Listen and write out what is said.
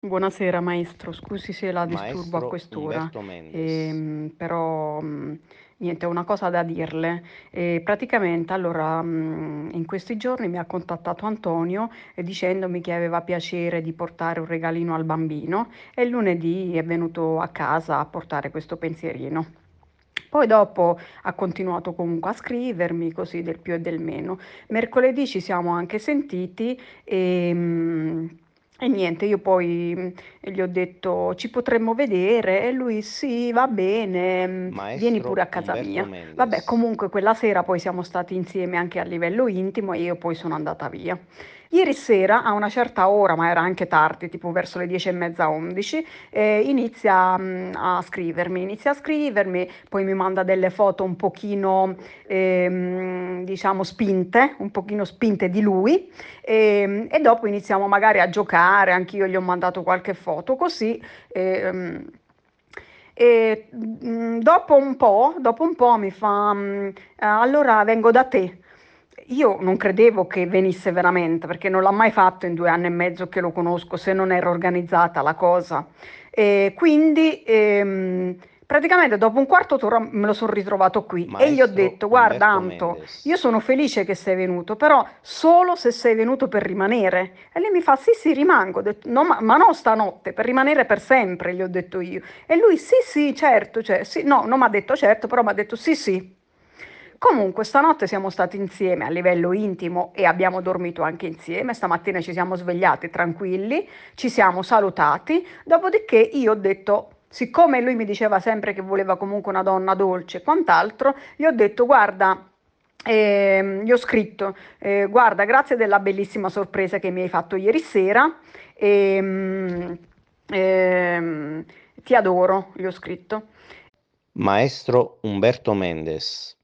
Buonasera maestro, scusi se la disturbo a Maestro quest'ora, Umberto Mendes. però niente, ho una cosa da dirle. Praticamente, allora, in questi giorni mi ha contattato Antonio dicendomi che aveva piacere di portare un regalino al bambino e il lunedì è venuto a casa a portare questo pensierino. Poi dopo ha continuato comunque a scrivermi così del più e del meno. Mercoledì ci siamo anche sentiti e niente, io poi gli ho detto ci potremmo vedere e lui sì, va bene, vieni pure a Maestro casa Umberto mia. Vabbè, Mendes. comunque quella sera poi siamo stati insieme anche a livello intimo e io poi sono andata via. Ieri sera a una certa ora, ma era anche tardi, tipo verso le 10:30, 11, inizia a scrivermi, poi mi manda delle foto un pochino, diciamo, spinte, un pochino spinte di lui, e dopo iniziamo magari a giocare, anch'io gli ho mandato qualche foto così. ehm, dopo un po' mi fa, allora vengo da te. Io non credevo che venisse veramente, perché non l'ha mai fatto in 2 anni e mezzo che lo conosco, se non era organizzata la cosa. E quindi praticamente dopo un quarto d'ora me lo sono ritrovato qui e gli ho Maestro detto: Guarda, Umberto Anto, io Mendes. sono felice che sei venuto, però solo se sei venuto per rimanere. E lei mi fa: Sì, sì, rimango. Ho detto, no, ma non stanotte, per rimanere per sempre, gli ho detto io. E lui: Sì, sì, certo, cioè, sì, no, non mi ha detto certo, però mi ha detto sì, sì. Comunque, stanotte siamo stati insieme a livello intimo e abbiamo dormito anche insieme. Stamattina ci siamo svegliati tranquilli, ci siamo salutati. Dopodiché io ho detto, siccome lui mi diceva sempre che voleva comunque una donna dolce e quant'altro, gli ho detto, guarda, gli ho scritto, guarda, grazie della bellissima sorpresa che mi hai fatto ieri sera. ehm, ehm, Ti adoro, gli ho scritto. Maestro Umberto Mendes.